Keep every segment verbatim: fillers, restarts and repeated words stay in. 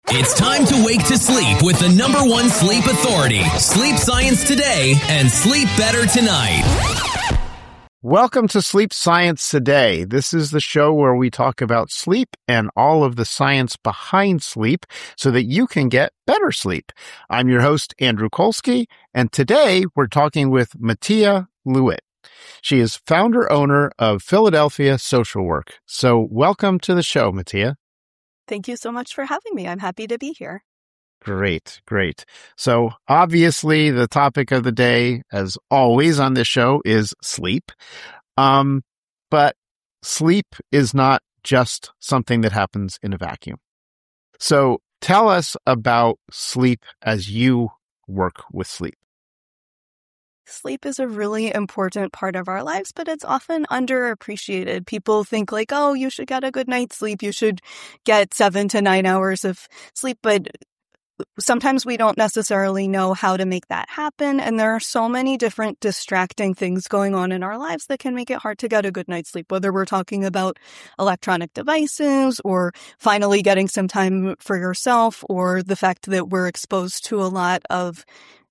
It's time to wake to sleep with the number one sleep authority, Sleep Science Today, and Sleep Better Tonight. Welcome to Sleep Science Today. This is the show where we talk about sleep and all of the science behind sleep so that you can get better sleep. I'm your host, Andrew Kolsky, and today we're talking with Mattia Lewitt. She is founder-owner of Philadelphia Social Work. So welcome to the show, Mattia. Thank you so much for having me. I'm happy to be here. Great, great. So obviously the topic of the day, as always on this show, is sleep. Um, but sleep is not just something that happens in a vacuum. So tell us about sleep as you work with sleep. Sleep is a really important part of our lives, but it's often underappreciated. People think like, oh, you should get a good night's sleep. You should get seven to nine hours of sleep. But sometimes we don't necessarily know how to make that happen. And there are so many different distracting things going on in our lives that can make it hard to get a good night's sleep, whether we're talking about electronic devices or finally getting some time for yourself, or the fact that we're exposed to a lot of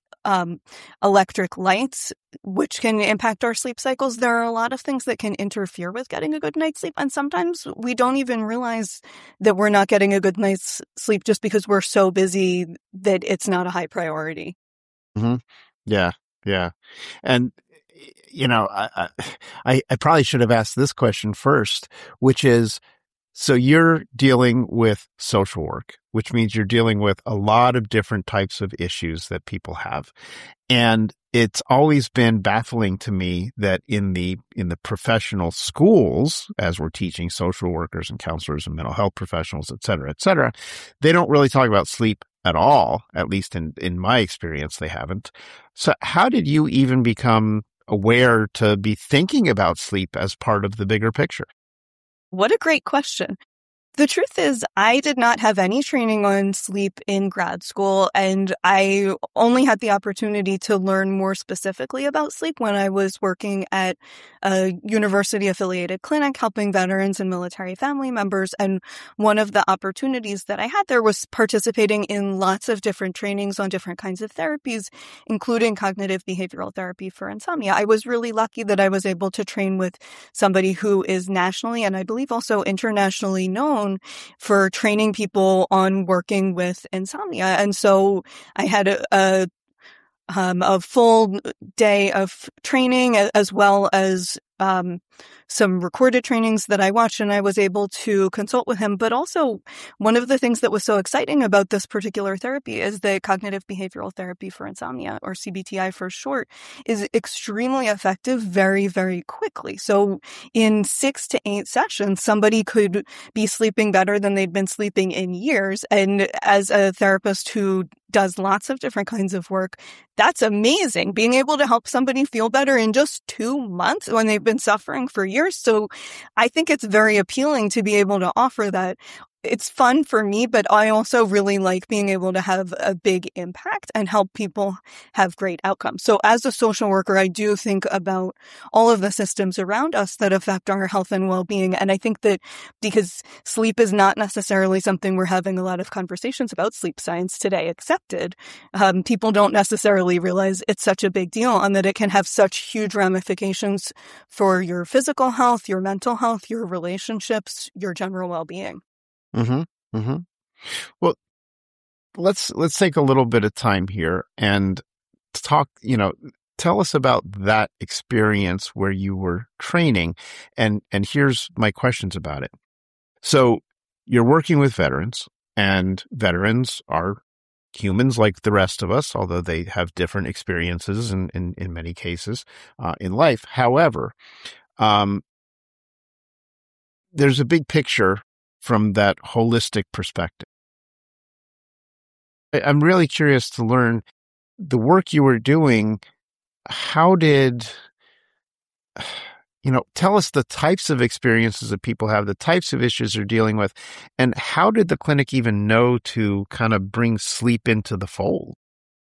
um, electric lights, which can impact our sleep cycles. There are a lot of things that can interfere with getting a good night's sleep. And sometimes we don't even realize that we're not getting a good night's sleep just because we're so busy that it's not a high priority. Mm-hmm. Yeah, yeah. And, you know, I, I, I probably should have asked this question first, which is, so you're dealing with social work, which means you're dealing with a lot of different types of issues that people have. And it's always been baffling to me that in the in the professional schools, as we're teaching social workers and counselors and mental health professionals, et cetera, et cetera, they don't really talk about sleep at all. At least in, in my experience, they haven't. So how did you even become aware to be thinking about sleep as part of the bigger picture? What a great question. The truth is, I did not have any training on sleep in grad school, and I only had the opportunity to learn more specifically about sleep when I was working at a university-affiliated clinic helping veterans and military family members. And one of the opportunities that I had there was participating in lots of different trainings on different kinds of therapies, including cognitive behavioral therapy for insomnia. I was really lucky that I was able to train with somebody who is nationally and I believe also internationally known for training people on working with insomnia. And so I had a, a, um, a full day of training as well as um, some recorded trainings that I watched, and I was able to consult with him. But also, one of the things that was so exciting about this particular therapy is that cognitive behavioral therapy for insomnia, or C B T I for short, is extremely effective very, very quickly. So in six to eight sessions, somebody could be sleeping better than they'd been sleeping in years. And as a therapist who does lots of different kinds of work, that's amazing. Being able to help somebody feel better in just two months when they've been suffering for years. So I think it's very appealing to be able to offer that. It's fun for me, but I also really like being able to have a big impact and help people have great outcomes. So as a social worker, I do think about all of the systems around us that affect our health and well-being. And I think that because sleep is not necessarily something we're having a lot of conversations about, sleep science today accepted, um, people don't necessarily realize it's such a big deal and that it can have such huge ramifications for your physical health, your mental health, your relationships, your general well-being. Mm-hmm. Mm-hmm. Well, let's let's take a little bit of time here and talk, you know, tell us about that experience where you were training. And and here's my questions about it. So you're working with veterans, and veterans are humans like the rest of us, although they have different experiences in, in, in many cases uh, in life. However, um, there's a big picture from that holistic perspective. I'm really curious to learn the work you were doing. How did, you know, tell us the types of experiences that people have, the types of issues they're dealing with, and how did the clinic even know to kind of bring sleep into the fold?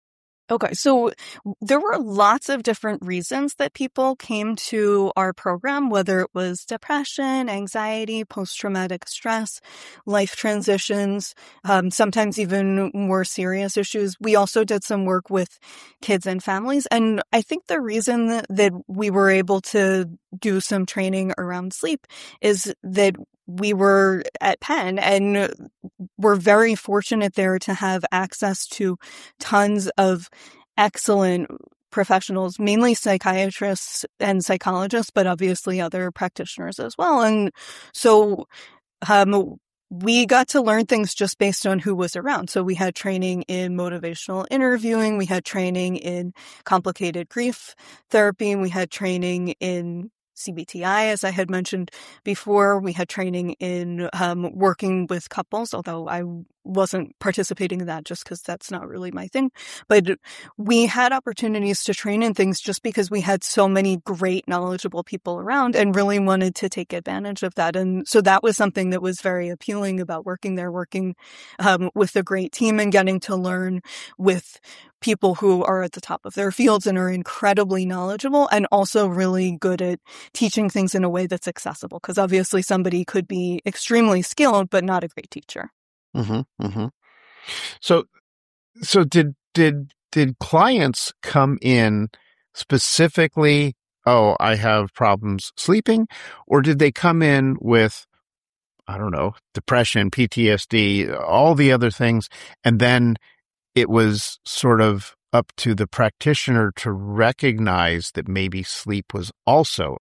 Okay, so there were lots of different reasons that people came to our program, whether it was depression, anxiety, post-traumatic stress, life transitions, um, sometimes even more serious issues. We also did some work with kids and families. And I think the reason that, that we were able to do some training around sleep is that we were at Penn and we're very fortunate there to have access to tons of excellent professionals, mainly psychiatrists and psychologists, but obviously other practitioners as well. And so um, we got to learn things just based on who was around. So we had training in motivational interviewing. We had training in complicated grief therapy. We had training in C B T I, as I had mentioned before. We had training in um, working with couples, although I wasn't participating in that just because that's not really my thing. But we had opportunities to train in things just because we had so many great, knowledgeable people around and really wanted to take advantage of that. And so that was something that was very appealing about working there, working um, with a great team and getting to learn with people who are at the top of their fields and are incredibly knowledgeable and also really good at teaching things in a way that's accessible. Because obviously somebody could be extremely skilled, but not a great teacher. Mm-hmm, mm-hmm. So, so did, did, did clients come in specifically, oh, I have problems sleeping, or did they come in with, I don't know, depression, P T S D, all the other things, and then it was sort of up to the practitioner to recognize that maybe sleep was also?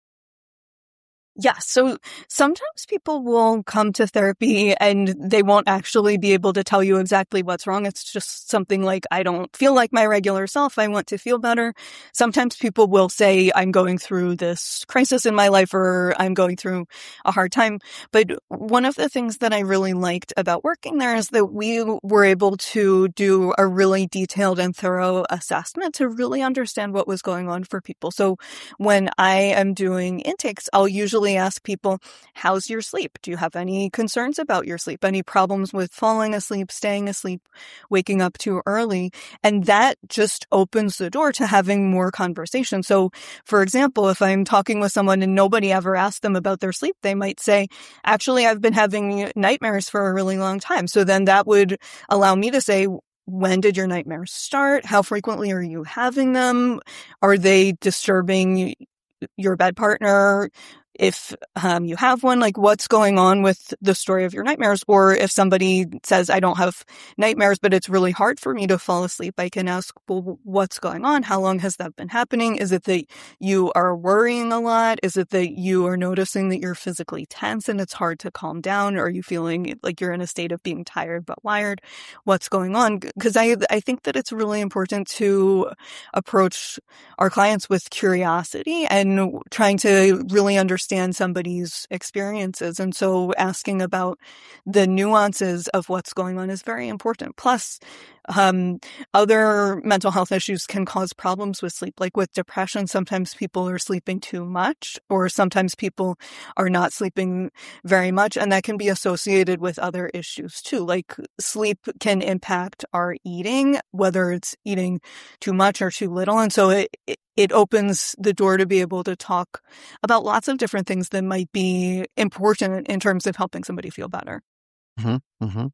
Yeah. So sometimes people will come to therapy and they won't actually be able to tell you exactly what's wrong. It's just something like, I don't feel like my regular self. I want to feel better. Sometimes people will say, I'm going through this crisis in my life or I'm going through a hard time. But one of the things that I really liked about working there is that we were able to do a really detailed and thorough assessment to really understand what was going on for people. So when I am doing intakes, I'll usually ask people, how's your sleep? Do you have any concerns about your sleep? Any problems with falling asleep, staying asleep, waking up too early? And that just opens the door to having more conversation. So, for example, if I'm talking with someone and nobody ever asked them about their sleep, they might say, actually, I've been having nightmares for a really long time. So then that would allow me to say, when did your nightmares start? How frequently are you having them? Are they disturbing your bed partner? If um, you have one, like what's going on with the story of your nightmares? Or if somebody says, I don't have nightmares, but it's really hard for me to fall asleep, I can ask, well, what's going on? How long has that been happening? Is it that you are worrying a lot? Is it that you are noticing that you're physically tense and it's hard to calm down? Are you feeling like you're in a state of being tired but wired? What's going on? Because I, I think that it's really important to approach our clients with curiosity and trying to really understand understand somebody's experiences. And so asking about the nuances of what's going on is very important. Plus, um, other mental health issues can cause problems with sleep. Like with depression, sometimes people are sleeping too much, or sometimes people are not sleeping very much. And that can be associated with other issues too. Like sleep can impact our eating, whether it's eating too much or too little. And so it, it It opens the door to be able to talk about lots of different things that might be important in terms of helping somebody feel better. Mm-hmm, mm-hmm.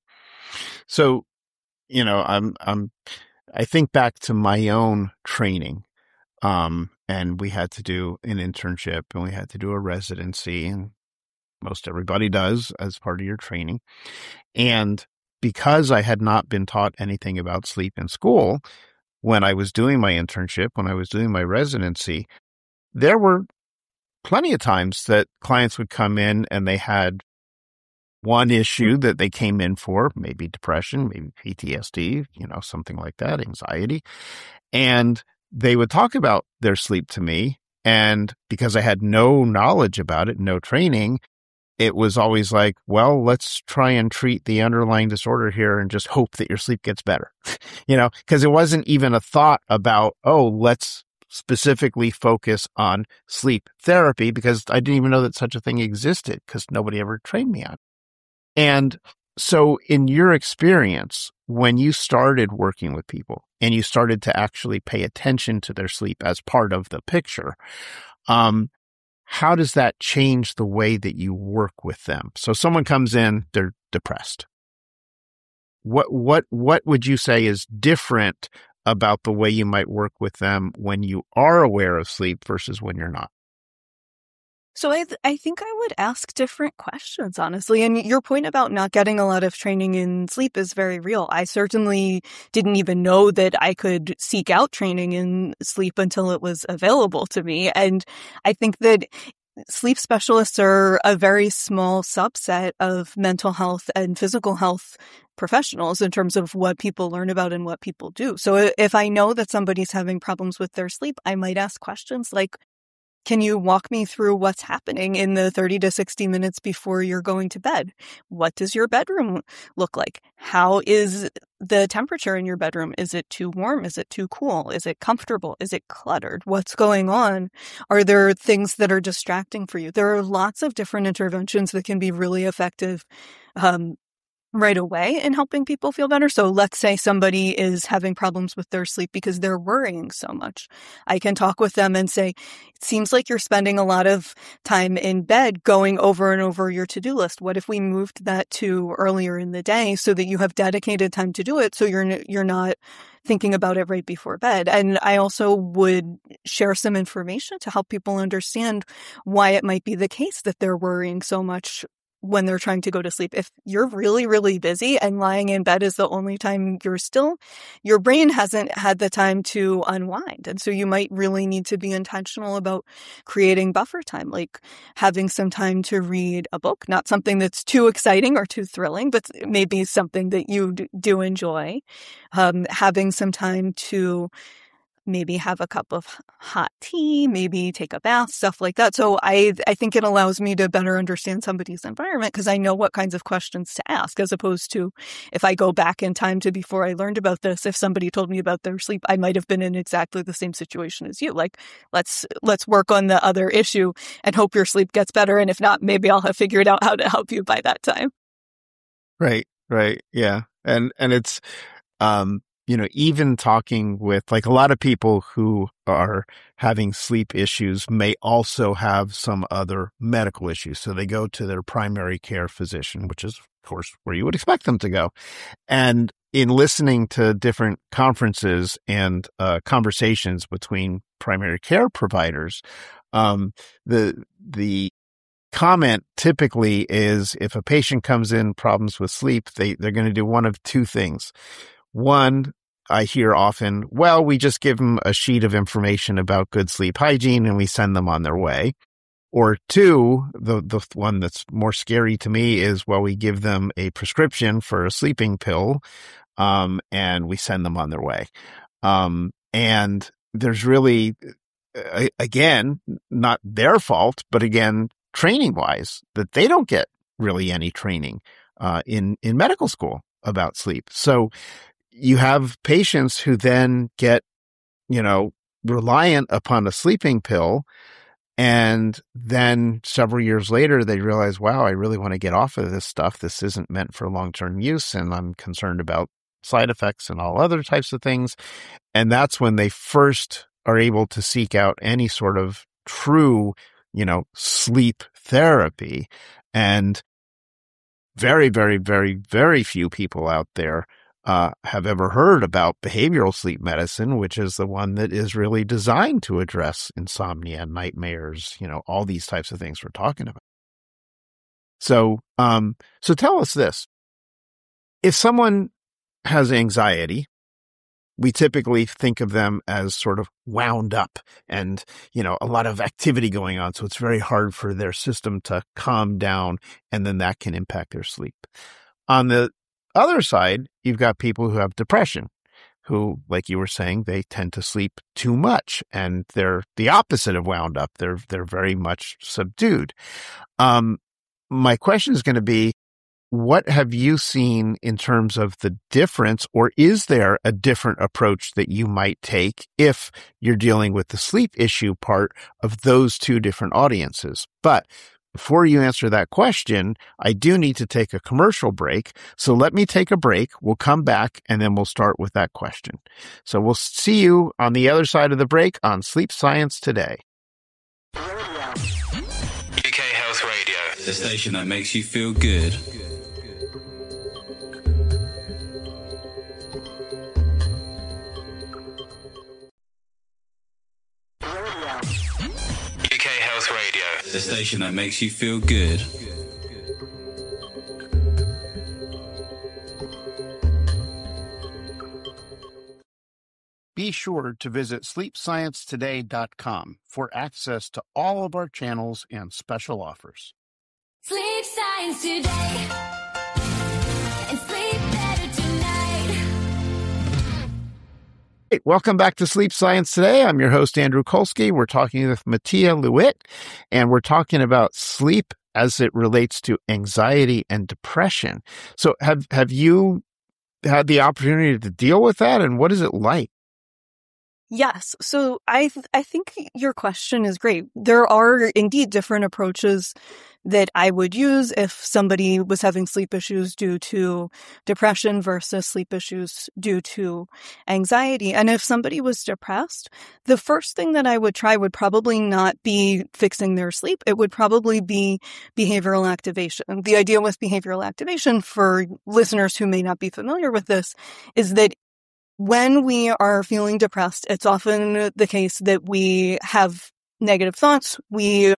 So, you know, I'm, I'm, I think back to my own training, um, and we had to do an internship and we had to do a residency, and most everybody does as part of your training. And because I had not been taught anything about sleep in school, when I was doing my internship, when I was doing my residency, there were plenty of times that clients would come in and they had one issue that they came in for, maybe depression, maybe P T S D, you know, something like that, anxiety. And they would talk about their sleep to me. And because I had no knowledge about it, no training, it was always like, well, let's try and treat the underlying disorder here and just hope that your sleep gets better, you know, because it wasn't even a thought about, oh, let's specifically focus on sleep therapy, because I didn't even know that such a thing existed because nobody ever trained me on it. And So in your experience, when you started working with people and you started to actually pay attention to their sleep as part of the picture, um, how does that change the way that you work with them? So someone comes in, they're depressed. What, what, what would you say is different about the way you might work with them when you are aware of sleep versus when you're not? So I, th- I think I would ask different questions, honestly. And your point about not getting a lot of training in sleep is very real. I certainly didn't even know that I could seek out training in sleep until it was available to me. And I think that sleep specialists are a very small subset of mental health and physical health professionals in terms of what people learn about and what people do. So if I know that somebody's having problems with their sleep, I might ask questions like, can you walk me through what's happening in the thirty to sixty minutes before you're going to bed? What does your bedroom look like? How is the temperature in your bedroom? Is it too warm? Is it too cool? Is it comfortable? Is it cluttered? What's going on? Are there things that are distracting for you? There are lots of different interventions that can be really effective um, right away in helping people feel better. So let's say somebody is having problems with their sleep because they're worrying so much. I can talk with them and say, it seems like you're spending a lot of time in bed going over and over your to-do list. What if we moved that to earlier in the day so that you have dedicated time to do it so you're you're not thinking about it right before bed? And I also would share some information to help people understand why it might be the case that they're worrying so much when they're trying to go to sleep. If you're really, really busy and lying in bed is the only time you're still, your brain hasn't had the time to unwind. And so you might really need to be intentional about creating buffer time, like having some time to read a book, not something that's too exciting or too thrilling, but maybe something that you do enjoy. Um, having some time to maybe have a cup of hot tea, maybe take a bath, stuff like that. So I I think it allows me to better understand somebody's environment because I know what kinds of questions to ask, as opposed to if I go back in time to before I learned about this, if somebody told me about their sleep, I might have been in exactly the same situation as you. Like, let's let's work on the other issue and hope your sleep gets better. And if not, maybe I'll have figured out how to help you by that time. Right, right. Yeah. And and it's um you know, even talking with like a lot of people who are having sleep issues may also have some other medical issues. So they go to their primary care physician, which is, of course, where you would expect them to go. And in listening to different conferences and uh, conversations between primary care providers, um, the the comment typically is if a patient comes in problems with sleep, they, they're going to do one of two things. One, I hear often, well, we just give them a sheet of information about good sleep hygiene and we send them on their way. Or two, the the one that's more scary to me is, well, we give them a prescription for a sleeping pill, um, and we send them on their way. Um, and there's really, again, not their fault, but again, training-wise, that they don't get really any training uh, in in medical school about sleep. So you have patients who then get, you know, reliant upon a sleeping pill. And then several years later, they realize, wow, I really want to get off of this stuff. This isn't meant for long-term use. And I'm concerned about side effects and all other types of things. And that's when they first are able to seek out any sort of true, you know, sleep therapy. And very, very, very, very few people out there Uh, have ever heard about behavioral sleep medicine, which is the one that is really designed to address insomnia, nightmares, you know, all these types of things we're talking about. So, um, so tell us this. If someone has anxiety, we typically think of them as sort of wound up and, you know, a lot of activity going on. So it's very hard for their system to calm down, and then that can impact their sleep. On the other side, you've got people who have depression, who, like you were saying, they tend to sleep too much, and they're the opposite of wound up. They're they're very much subdued. Um, my question is going to be, what have you seen in terms of the difference, or is there a different approach that you might take if you're dealing with the sleep issue part of those two different audiences? But before you answer that question, I do need to take a commercial break. So let me take a break. We'll come back and then we'll start with that question. So we'll see you on the other side of the break on Sleep Science Today. U K Health Radio, the station that makes you feel good. U K Health Radio, the station that makes you feel good. Be sure to visit sleep science today dot com for access to all of our channels and special offers. Sleep Science Today, and sleep better tonight. Hey, welcome back to Sleep Science Today. I'm your host, Andrew Kolsky. We're talking with Mattia Lewitt, and we're talking about sleep as it relates to anxiety and depression. So have have you had the opportunity to deal with that, and what is it like? Yes. So I th- I think your question is great. There are indeed different approaches that I would use if somebody was having sleep issues due to depression versus sleep issues due to anxiety. And if somebody was depressed, the first thing that I would try would probably not be fixing their sleep. It would probably be behavioral activation. The idea with behavioral activation, for listeners who may not be familiar with this, is that when we are feeling depressed, it's often the case that we have negative thoughts. We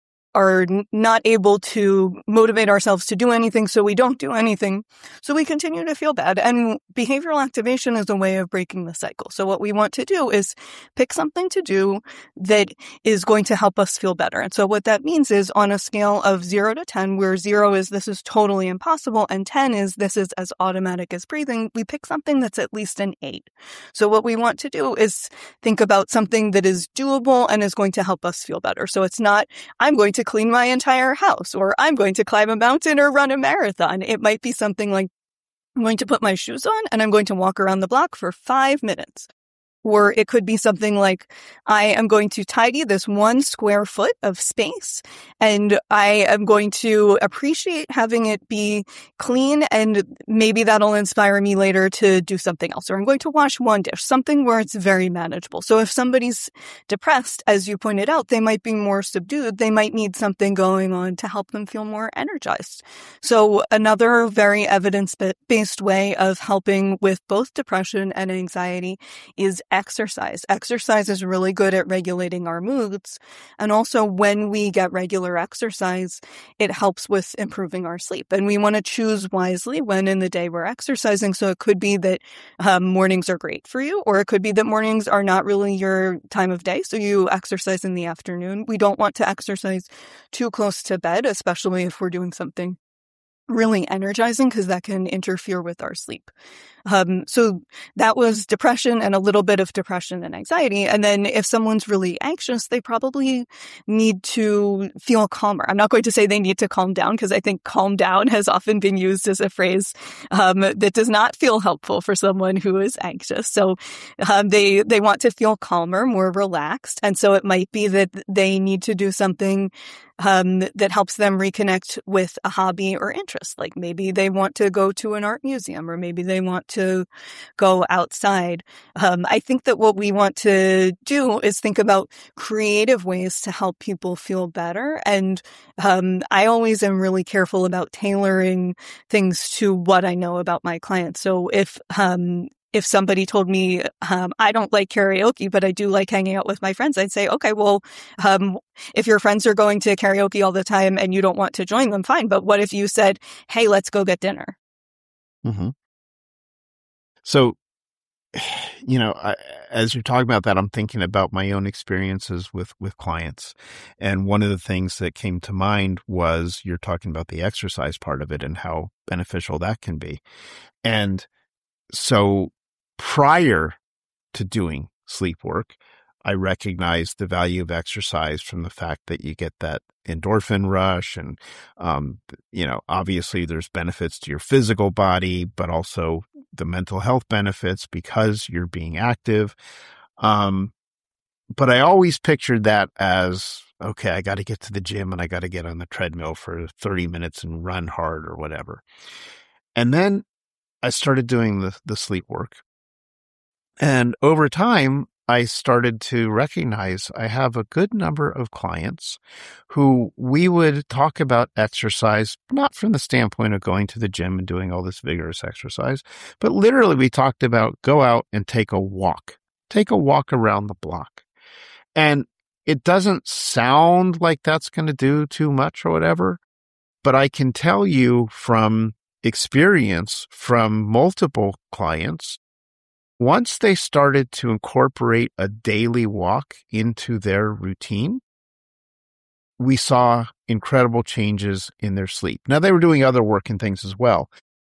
are not able to motivate ourselves to do anything, so we don't do anything. So we continue to feel bad. And behavioral activation is a way of breaking the cycle. So what we want to do is pick something to do that is going to help us feel better. And so what that means is, on a scale of zero to ten, where zero is this is totally impossible and ten is this is as automatic as breathing, we pick something that's at least an eight. So what we want to do is think about something that is doable and is going to help us feel better. So it's not, I'm going to clean my entire house, or I'm going to climb a mountain or run a marathon. It might be something like, I'm going to put my shoes on and I'm going to walk around the block for five minutes. Or it could be something like, I am going to tidy this one square foot of space, and I am going to appreciate having it be clean, and maybe that'll inspire me later to do something else. Or I'm going to wash one dish, something where it's very manageable. So if somebody's depressed, as you pointed out, they might be more subdued. They might need something going on to help them feel more energized. So another very evidence-based way of helping with both depression and anxiety is exercise. Exercise is really good at regulating our moods. And also, when we get regular exercise, it helps with improving our sleep. And we want to choose wisely when in the day we're exercising. So it could be that um, mornings are great for you, or it could be that mornings are not really your time of day. So you exercise in the afternoon. We don't want to exercise too close to bed, especially if we're doing something really energizing, because that can interfere with our sleep. Um, so that was depression and a little bit of depression and anxiety. And then if someone's really anxious, they probably need to feel calmer. I'm not going to say they need to calm down, because I think calm down has often been used as a phrase um, that does not feel helpful for someone who is anxious. So um, they, they want to feel calmer, more relaxed. And so it might be that they need to do something Um, that helps them reconnect with a hobby or interest. Like maybe they want to go to an art museum, or maybe they want to go outside. Um, I think that what we want to do is think about creative ways to help people feel better. And um, I always am really careful about tailoring things to what I know about my clients. So if um, If somebody told me, um, I don't like karaoke, but I do like hanging out with my friends, I'd say, okay, well, um, if your friends are going to karaoke all the time and you don't want to join them, fine. But what if you said, hey, let's go get dinner? Mm-hmm. So, you know, I, as you're talking about that, I'm thinking about my own experiences with, with clients. And one of the things that came to mind was you're talking about the exercise part of it and how beneficial that can be. And so prior to doing sleep work, I recognized the value of exercise from the fact that you get that endorphin rush. And, um, you know, obviously there's benefits to your physical body, but also the mental health benefits because you're being active. Um, but I always pictured that as, okay, I got to get to the gym and I got to get on the treadmill for thirty minutes and run hard or whatever. And then I started doing the, the sleep work. And over time, I started to recognize I have a good number of clients who we would talk about exercise, not from the standpoint of going to the gym and doing all this vigorous exercise, but literally we talked about go out and take a walk, take a walk around the block. And it doesn't sound like that's going to do too much or whatever, but I can tell you from experience from multiple clients, once they started to incorporate a daily walk into their routine, we saw incredible changes in their sleep. Now, they were doing other work and things as well,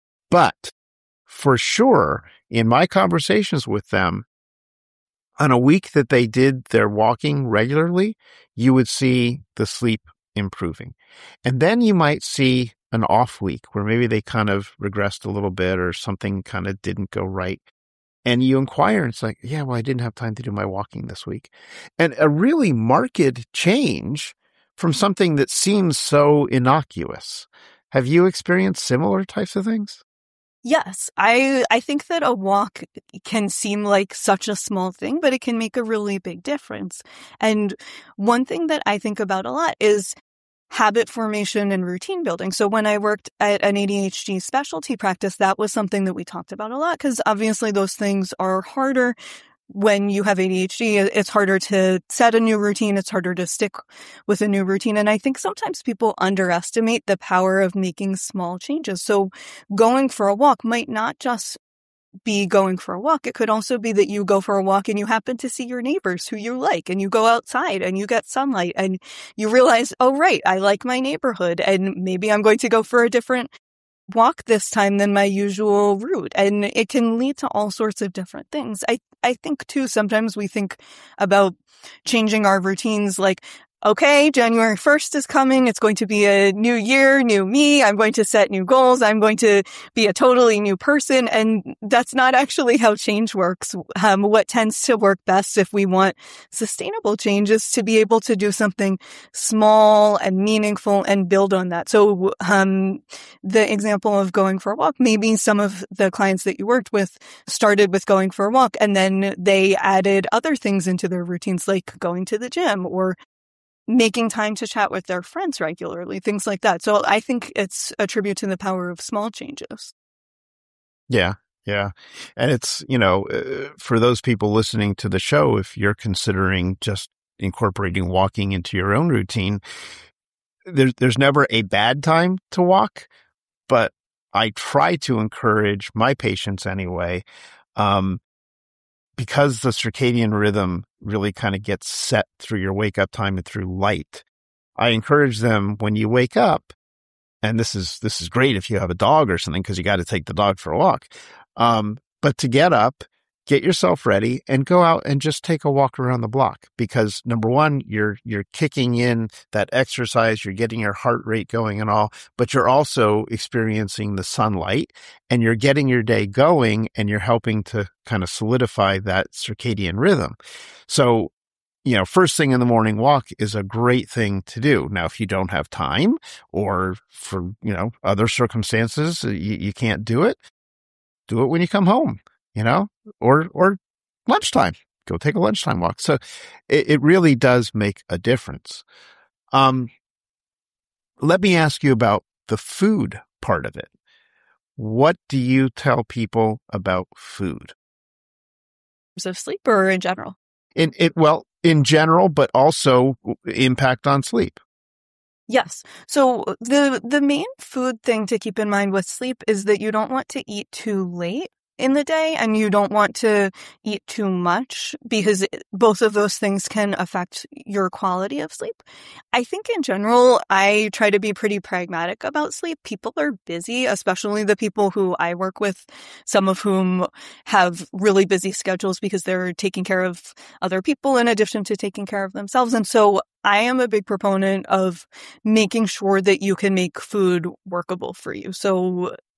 but for sure, in my conversations with them, on a week that they did their walking regularly, you would see the sleep improving. And then you might see an off week where maybe they kind of regressed a little bit or something kind of didn't go right. And you inquire, and it's like, yeah, well, I didn't have time to do my walking this week. And a really marked change from something that seems so innocuous. Have you experienced similar types of things? Yes, I I think that a walk can seem like such a small thing, but it can make a really big difference. And one thing that I think about a lot is habit formation and routine building. So when I worked at an A D H D specialty practice, that was something that we talked about a lot because obviously those things are harder. When you have A D H D, it's harder to set a new routine. It's harder to stick with a new routine. And I think sometimes people underestimate the power of making small changes. So going for a walk might not just be going for a walk. It could also be that you go for a walk and you happen to see your neighbors who you like and you go outside and you get sunlight and you realize, oh, right, I like my neighborhood and maybe I'm going to go for a different walk this time than my usual route. And it can lead to all sorts of different things. I, I think too, sometimes we think about changing our routines like, okay, January first is coming. It's going to be a new year, new me. I'm going to set new goals. I'm going to be a totally new person. And that's not actually how change works. Um, what tends to work best if we want sustainable change is to be able to do something small and meaningful and build on that. So um, the example of going for a walk, maybe some of the clients that you worked with started with going for a walk and then they added other things into their routines like going to the gym or making time to chat with their friends regularly, things like that. So I think it's a tribute to the power of small changes. Yeah, yeah. And it's, you know, uh, for those people listening to the show, if you're considering just incorporating walking into your own routine, there's, there's never a bad time to walk, but I try to encourage my patients anyway, um, because the circadian rhythm really kind of gets set through your wake up time and through light. I encourage them when you wake up, and this is this is great if you have a dog or something because you got to take the dog for a walk. Um, but to get up, get yourself ready, and go out and just take a walk around the block. Because number one, you're you're kicking in that exercise, you're getting your heart rate going and all, but you're also experiencing the sunlight, and you're getting your day going, and you're helping to kind of solidify that circadian rhythm. So, you know, first thing in the morning walk is a great thing to do. Now, if you don't have time or for, you know, other circumstances, you, you can't do it, do it when you come home, you know, or, or lunchtime, go take a lunchtime walk. So it, it really does make a difference. Um, let me ask you about the food part of it. What do you tell people about food? Of sleep or in general? In it, well, in general, but also impact on sleep. Yes. So the the main food thing to keep in mind with sleep is that you don't want to eat too late in the day and you don't want to eat too much because both of those things can affect your quality of sleep. I think in general, I try to be pretty pragmatic about sleep. People are busy, especially the people who I work with, some of whom have really busy schedules because they're taking care of other people in addition to taking care of themselves. And so I am a big proponent of making sure that you can make food workable for you. So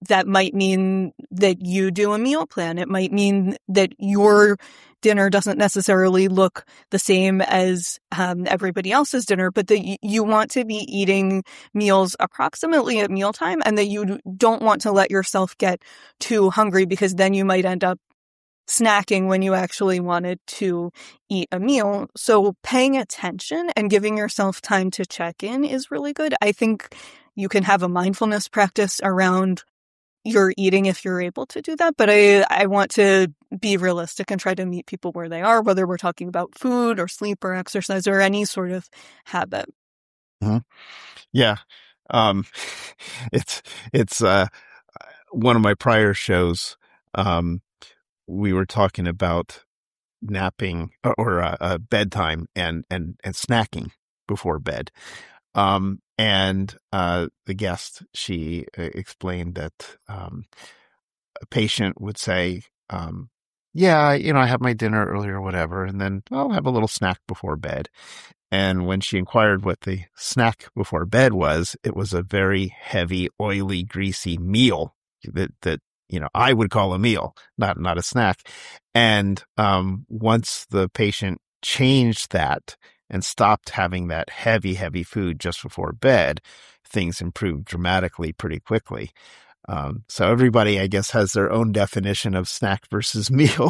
that might mean that you do a meal plan. It might mean that your dinner doesn't necessarily look the same as um, everybody else's dinner, but that y- you want to be eating meals approximately at mealtime, and that you don't want to let yourself get too hungry, because then you might end up snacking when you actually wanted to eat a meal. So paying attention and giving yourself time to check in is really good. I think you can have a mindfulness practice around your eating if you're able to do that. But I, I want to be realistic and try to meet people where they are, whether we're talking about food or sleep or exercise or any sort of habit. Mm-hmm. Yeah. Um, it's, it's, uh, one of my prior shows, um, we were talking about napping or, or uh, uh, bedtime and, and, and snacking before bed. Um, and, uh, the guest, she uh, explained that, um, a patient would say, um, yeah, you know, I have my dinner early or whatever, and then I'll have a little snack before bed. And when she inquired what the snack before bed was, it was a very heavy, oily, greasy meal that, that, you know, I would call a meal, not, not a snack. And, um, once the patient changed that and stopped having that heavy, heavy food just before bed, things improved dramatically pretty quickly. Um, so everybody, I guess, has their own definition of snack versus meal.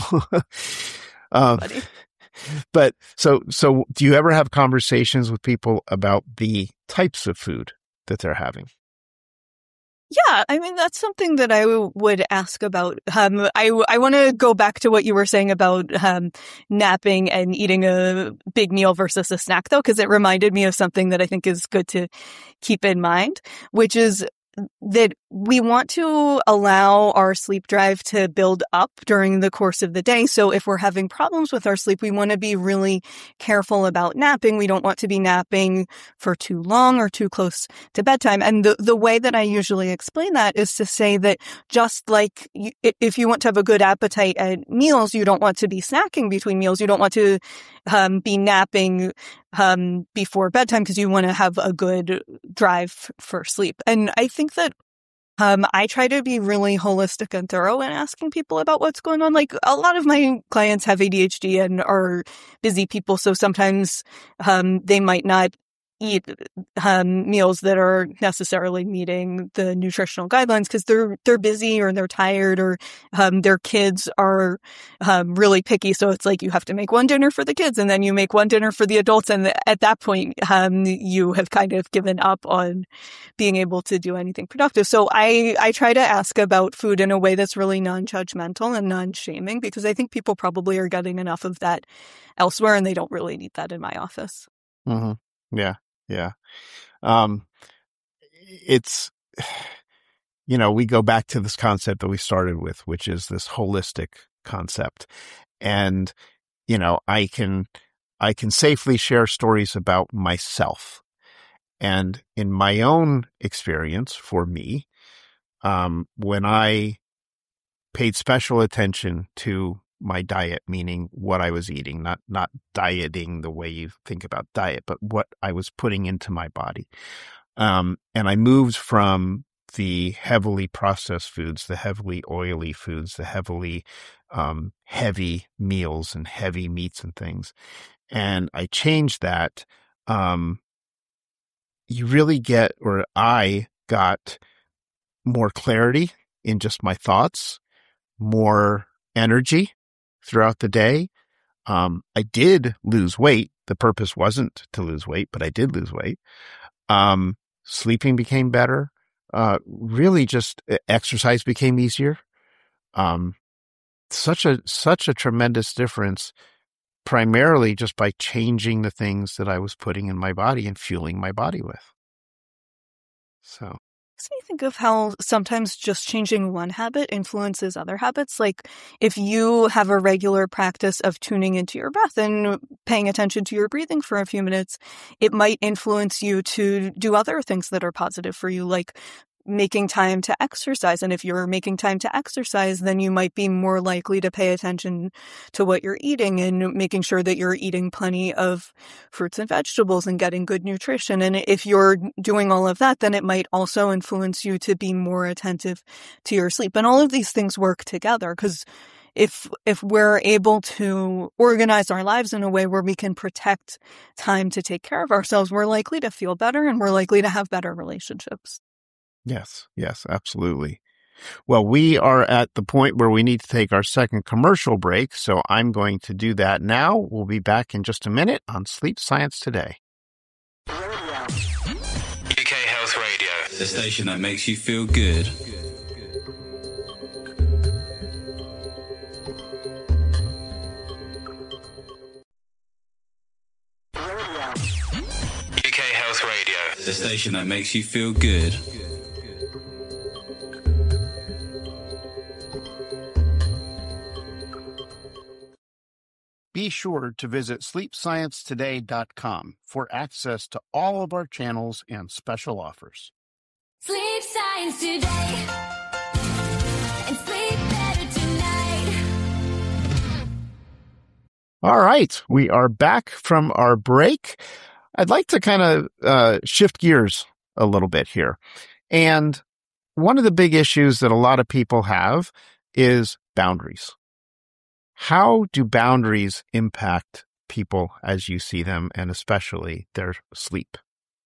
um, but so, so do you ever have conversations with people about the types of food that they're having? Yeah, I mean, that's something that I w- would ask about. Um, I, I want to go back to what you were saying about um, napping and eating a big meal versus a snack, though, because it reminded me of something that I think is good to keep in mind, which is that we want to allow our sleep drive to build up during the course of the day. So if we're having problems with our sleep, we want to be really careful about napping. We don't want to be napping for too long or too close to bedtime. And the, the way that I usually explain that is to say that just like you, if you want to have a good appetite at meals, you don't want to be snacking between meals. You don't want to um, be napping um, before bedtime because you want to have a good drive for sleep. And I think that um, I try to be really holistic and thorough in asking people about what's going on. Like, a lot of my clients have A D H D and are busy people, so sometimes um, they might not eat um, meals that are necessarily meeting the nutritional guidelines because they're they're busy or they're tired or um, their kids are um, really picky. So it's like you have to make one dinner for the kids and then you make one dinner for the adults. And at that point, um, you have kind of given up on being able to do anything productive. So I, I try to ask about food in a way that's really non-judgmental and non-shaming, because I think people probably are getting enough of that elsewhere and they don't really need that in my office. Mm-hmm. Yeah. Yeah. Um, it's, you know, we go back to this concept that we started with, which is this holistic concept. And, you know, I can, I can safely share stories about myself. And in my own experience, for me, um, when I paid special attention to my diet, meaning what I was eating, not, not dieting the way you think about diet, but what I was putting into my body. Um, and I moved from the heavily processed foods, the heavily oily foods, the heavily, um, heavy meals and heavy meats and things. And I changed that. Um, you really get, or I got more clarity in just my thoughts, more energy throughout the day. Um, I did lose weight. The purpose wasn't to lose weight, but I did lose weight. Um, sleeping became better. Uh, really just exercise became easier. Um, such a, such a tremendous difference, primarily just by changing the things that I was putting in my body and fueling my body with. So. Makes me think of how sometimes just changing one habit influences other habits. Like if you have a regular practice of tuning into your breath and paying attention to your breathing for a few minutes, it might influence you to do other things that are positive for you, like making time to exercise. And if you're making time to exercise, then you might be more likely to pay attention to what you're eating and making sure that you're eating plenty of fruits and vegetables and getting good nutrition. And if you're doing all of that, then it might also influence you to be more attentive to your sleep. And all of these things work together, because if if we're able to organize our lives in a way where we can protect time to take care of ourselves, we're likely to feel better and we're likely to have better relationships. Yes, yes, absolutely. Well, we are at the point where we need to take our second commercial break, so I'm going to do that now. We'll be back in just a minute on Sleep Science Today. U K Health Radio, the station that makes you feel good. U K Health Radio, the station that makes you feel good. Be sure to visit sleep science today dot com for access to all of our channels and special offers. Sleep Science Today. And sleep better tonight. All right, we are back from our break. I'd like to kind of uh, shift gears a little bit here. And one of the big issues that a lot of people have is boundaries. How do boundaries impact people as you see them, and especially their sleep?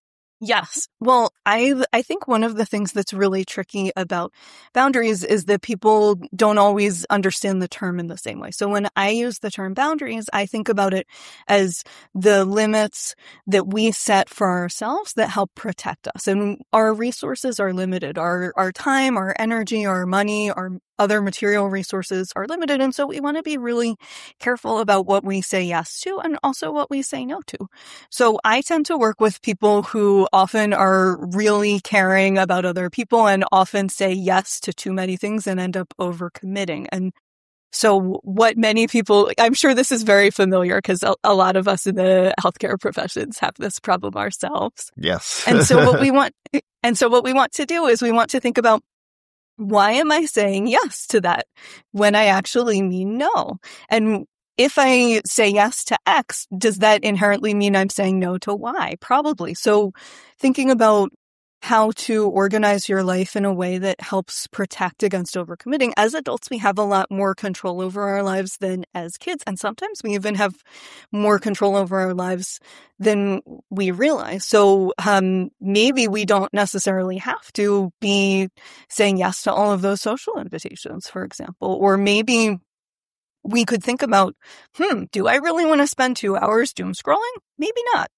Yes. Well, I I think one of the things that's really tricky about boundaries is that people don't always understand the term in the same way. So when I use the term boundaries, I think about it as the limits that we set for ourselves that help protect us. And our resources are limited. Our our time, our energy, our money, our other material resources are limited. And so we want to be really careful about what we say yes to and also what we say no to. So I tend to work with people who often are really caring about other people and often say yes to too many things and end up overcommitting. And so what many people, I'm sure this is very familiar because a, a lot of us in the healthcare professions have this problem ourselves. Yes. And so what we want, and so what we want to do is we want to think about, why am I saying yes to that when I actually mean no? And if I say yes to X, does that inherently mean I'm saying no to Y? Probably. So thinking about how to organize your life in a way that helps protect against overcommitting. As adults, we have a lot more control over our lives than as kids. And sometimes we even have more control over our lives than we realize. So um, maybe we don't necessarily have to be saying yes to all of those social invitations, for example. Or maybe we could think about, hmm, do I really want to spend two hours doom scrolling? Maybe not.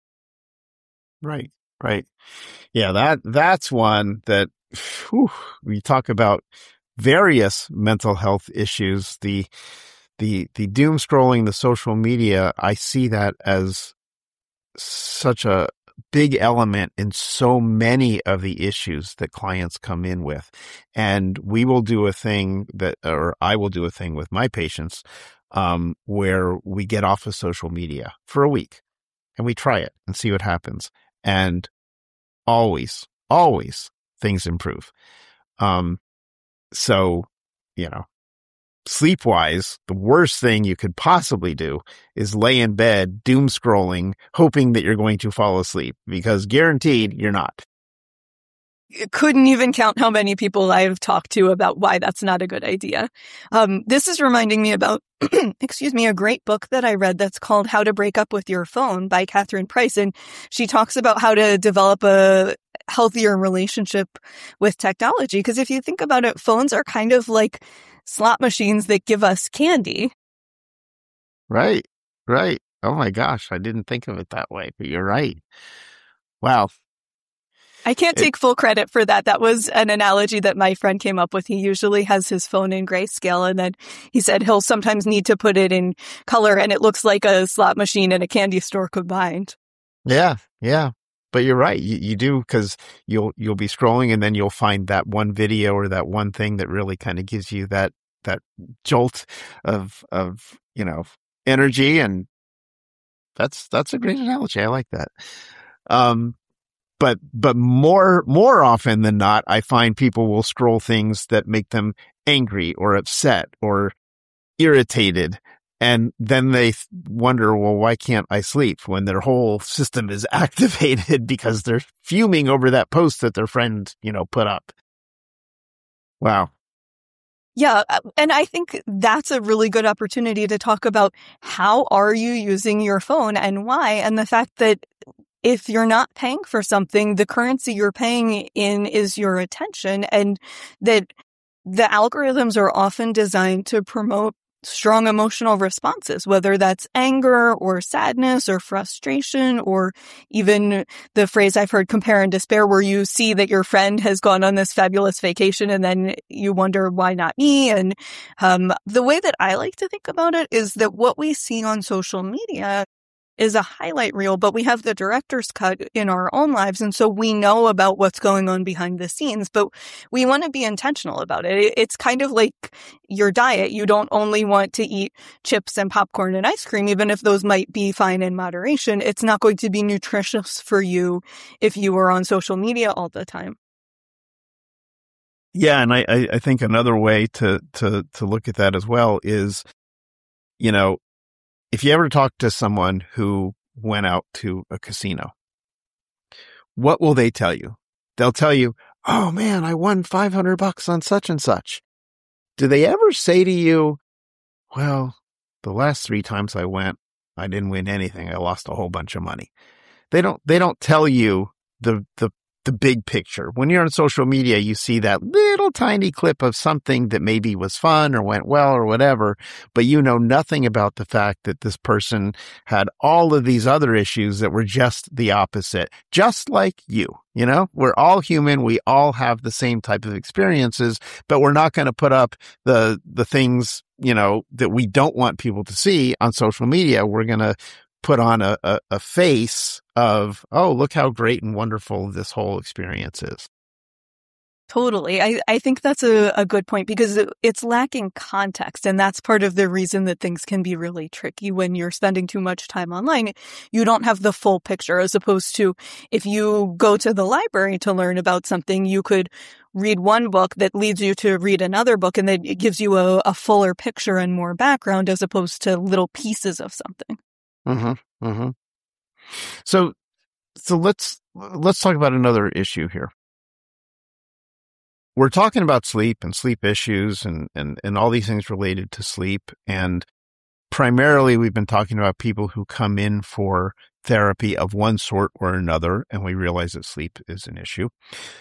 Right. Right. Yeah, that that's one that whew, we talk about various mental health issues. The the the doom scrolling, the social media, I see that as such a big element in so many of the issues that clients come in with. And we will do a thing that, or I will do a thing with my patients, um, where we get off of social media for a week and we try it and see what happens. And always, always things improve. Um, so, you know, sleep wise, the worst thing you could possibly do is lay in bed, doom scrolling, hoping that you're going to fall asleep, because guaranteed you're not. Couldn't even count how many people I've talked to about why that's not a good idea. Um, this is reminding me about, excuse me, a great book that I read that's called How to Break Up with Your Phone by Catherine Price. And she talks about how to develop a healthier relationship with technology. Because if you think about it, phones are kind of like slot machines that give us candy. Right, right. Oh my gosh, I didn't think of it that way, but you're right. Wow. I can't take full credit for that. That was an analogy that my friend came up with. He usually has his phone in grayscale, and then he said he'll sometimes need to put it in color, and it looks like a slot machine and a candy store combined. Yeah, yeah. But you're right. You, you do, because you'll you'll be scrolling, and then you'll find that one video or that one thing that really kind of gives you that that jolt of of you know energy, and that's that's a great analogy. I like that. Um. but, but more, more often than not, I find people will scroll things that make them angry or upset or irritated. And then they wonder, well, why can't I sleep when their whole system is activated because they're fuming over that post that their friend, you know, put up. Wow. Yeah. And I think that's a really good opportunity to talk about how are you using your phone and why, and the fact that if you're not paying for something, the currency you're paying in is your attention, and that the algorithms are often designed to promote strong emotional responses, whether that's anger or sadness or frustration, or even the phrase I've heard, compare and despair, where you see that your friend has gone on this fabulous vacation and then you wonder, why not me? And um, the way that I like to think about it is that what we see on social media is a highlight reel, but we have the director's cut in our own lives. And so we know about what's going on behind the scenes, but we want to be intentional about it. It's kind of like your diet. You don't only want to eat chips and popcorn and ice cream, even if those might be fine in moderation. It's not going to be nutritious for you if you are on social media all the time. Yeah. And I, I think another way to, to, to look at that as well is, you know, if you ever talk to someone who went out to a casino, what will they tell you? They'll tell you, oh man, I won five hundred bucks on such and such. Do they ever say to you, well, the last three times I went, I didn't win anything. I lost a whole bunch of money. They don't, they don't tell you the, the, the big picture. When you're on social media, you see that little tiny clip of something that maybe was fun or went well or whatever, but you know nothing about the fact that this person had all of these other issues that were just the opposite, just like you. You know, we're all human. We all have the same type of experiences, but we're not going to put up the, the things, you know, that we don't want people to see on social media. We're going to put on a, a, a face of, oh, look how great and wonderful this whole experience is. Totally. I, I think that's a, a good point, because it, it's lacking context. And that's part of the reason that things can be really tricky when you're spending too much time online. You don't have the full picture, as opposed to if you go to the library to learn about something, you could read one book that leads you to read another book, and then it gives you a, a fuller picture and more background, as opposed to little pieces of something. Mm-hmm. Mm-hmm. So, so let's, let's talk about another issue here. We're talking about sleep and sleep issues and, and, and all these things related to sleep. And primarily we've been talking about people who come in for therapy of one sort or another, and we realize that sleep is an issue.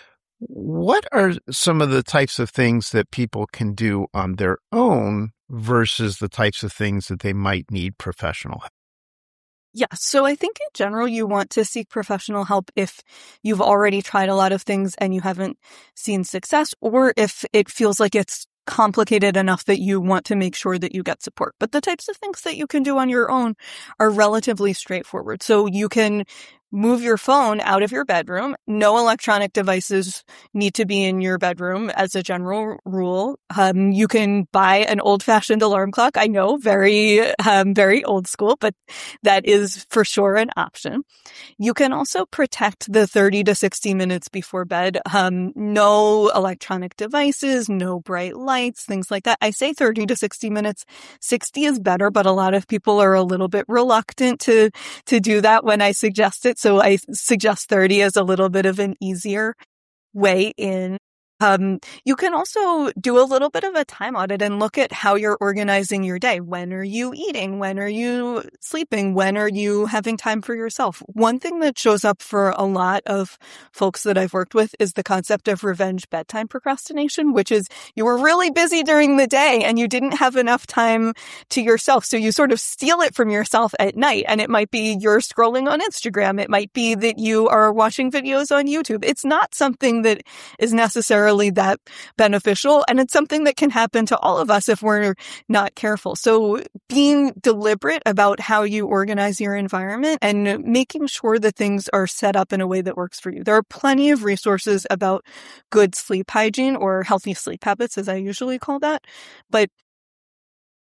What are some of the types of things that people can do on their own versus the types of things that they might need professional help? Yeah. So I think in general, you want to seek professional help if you've already tried a lot of things and you haven't seen success, or if it feels like it's complicated enough that you want to make sure that you get support. But the types of things that you can do on your own are relatively straightforward. So you can move your phone out of your bedroom. No electronic devices need to be in your bedroom as a general rule. Um, you can buy an old-fashioned alarm clock. I know, very, um, very old school, but that is for sure an option. You can also protect the thirty to sixty minutes before bed. Um, no electronic devices, no bright lights, things like that. I say thirty to sixty minutes. sixty is better, but a lot of people are a little bit reluctant to, to do that when I suggest it. So I suggest thirty as a little bit of an easier way in. Um, you can also do a little bit of a time audit and look at how you're organizing your day. When are you eating? When are you sleeping? When are you having time for yourself? One thing that shows up for a lot of folks that I've worked with is the concept of revenge bedtime procrastination, which is you were really busy during the day and you didn't have enough time to yourself. So you sort of steal it from yourself at night. And it might be you're scrolling on Instagram. It might be that you are watching videos on YouTube. It's not something that is necessarily that beneficial. And it's something that can happen to all of us if we're not careful. So being deliberate about how you organize your environment and making sure that things are set up in a way that works for you. There are plenty of resources about good sleep hygiene, or healthy sleep habits, as I usually call that. But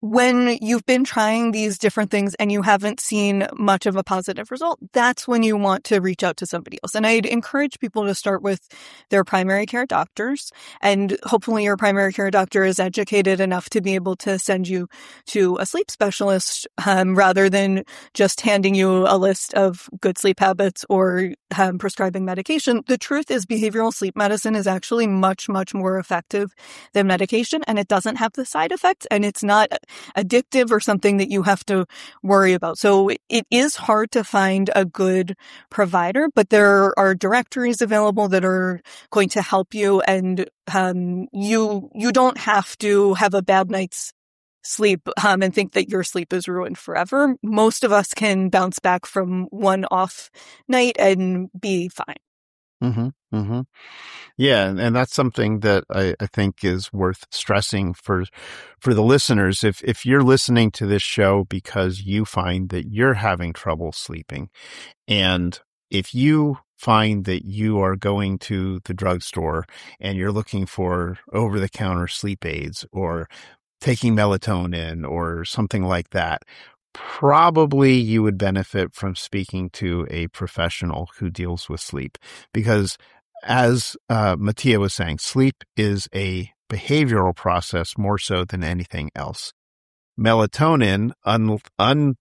when you've been trying these different things and you haven't seen much of a positive result, that's when you want to reach out to somebody else. And I'd encourage people to start with their primary care doctors. And hopefully your primary care doctor is educated enough to be able to send you to a sleep specialist um, rather than just handing you a list of good sleep habits or um, prescribing medication. The truth is behavioral sleep medicine is actually much, much more effective than medication, and it doesn't have the side effects, and it's not addictive or something that you have to worry about. So it is hard to find a good provider, but there are directories available that are going to help you, and um, you you don't have to have a bad night's sleep um, and think that your sleep is ruined forever. Most of us can bounce back from one off night and be fine. Mm-hmm. Mm-hmm. Yeah, and, and that's something that I, I think is worth stressing for for the listeners. If if you're listening to this show because you find that you're having trouble sleeping, and if you find that you are going to the drugstore and you're looking for over-the-counter sleep aids or taking melatonin or something like that, probably you would benefit from speaking to a professional who deals with sleep, because as uh, Mattia was saying, sleep is a behavioral process more so than anything else. Melatonin, un, un,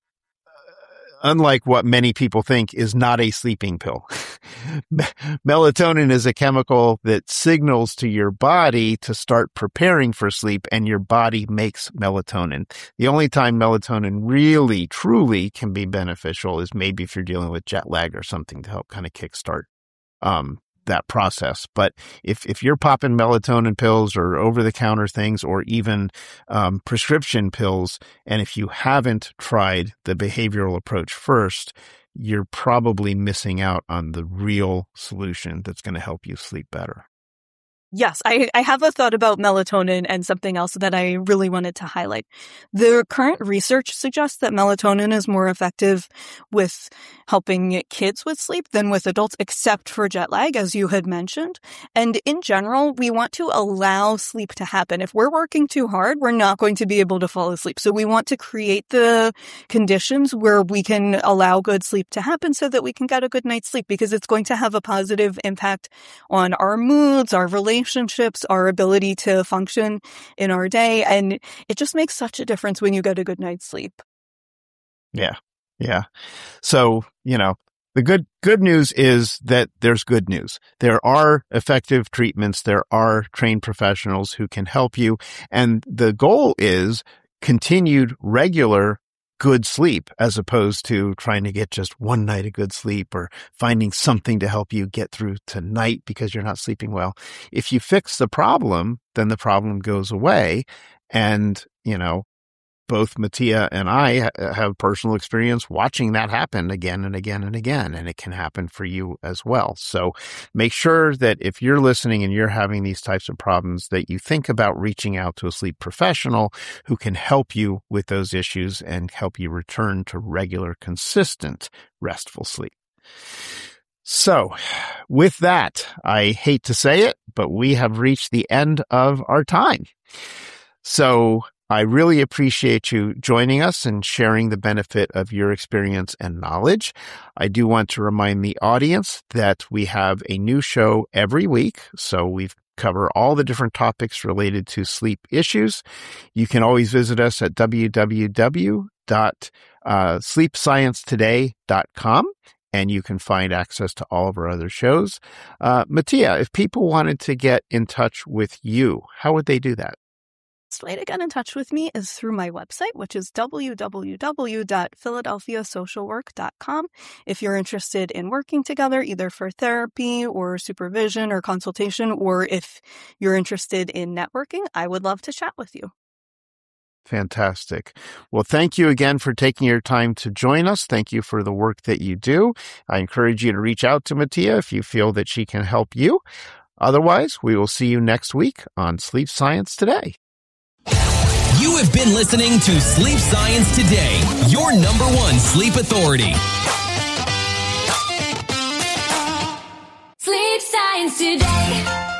unlike what many people think, is not a sleeping pill. Melatonin is a chemical that signals to your body to start preparing for sleep, and your body makes melatonin. The only time melatonin really, truly can be beneficial is maybe if you're dealing with jet lag or something to help kind of kickstart um, that process. But if, if you're popping melatonin pills or over-the-counter things or even um, prescription pills, and if you haven't tried the behavioral approach first, you're probably missing out on the real solution that's going to help you sleep better. Yes, I, I have a thought about melatonin and something else that I really wanted to highlight. The current research suggests that melatonin is more effective with helping kids with sleep than with adults, except for jet lag, as you had mentioned. And in general, we want to allow sleep to happen. If we're working too hard, we're not going to be able to fall asleep. So we want to create the conditions where we can allow good sleep to happen so that we can get a good night's sleep, because it's going to have a positive impact on our moods, our relationships, relationships, our ability to function in our day. And it just makes such a difference when you get a good night's sleep. Yeah. Yeah. So, you know, the good, good news is that there's good news. There are effective treatments. There are trained professionals who can help you. And the goal is continued regular good sleep, as opposed to trying to get just one night of good sleep or finding something to help you get through tonight because you're not sleeping well. If you fix the problem, then the problem goes away. And, you know, both Mattia and I have personal experience watching that happen again and again and again, and it can happen for you as well. So make sure that if you're listening and you're having these types of problems, that you think about reaching out to a sleep professional who can help you with those issues and help you return to regular, consistent, restful sleep. So with that, I hate to say it, but we have reached the end of our time. So I really appreciate you joining us and sharing the benefit of your experience and knowledge. I do want to remind the audience that we have a new show every week. So we cover all the different topics related to sleep issues. You can always visit us at w w w dot sleep science today dot com. And you can find access to all of our other shows. Uh, Mattia, if people wanted to get in touch with you, how would they do that? The way to get in touch with me is through my website, which is w w w dot philadelphia social work dot com. If you're interested in working together, either for therapy or supervision or consultation, or if you're interested in networking, I would love to chat with you. Fantastic. Well, thank you again for taking your time to join us. Thank you for the work that you do. I encourage you to reach out to Mattia if you feel that she can help you. Otherwise, we will see you next week on Sleep Science Today. You have been listening to Sleep Science Today, your number one sleep authority. Sleep Science Today.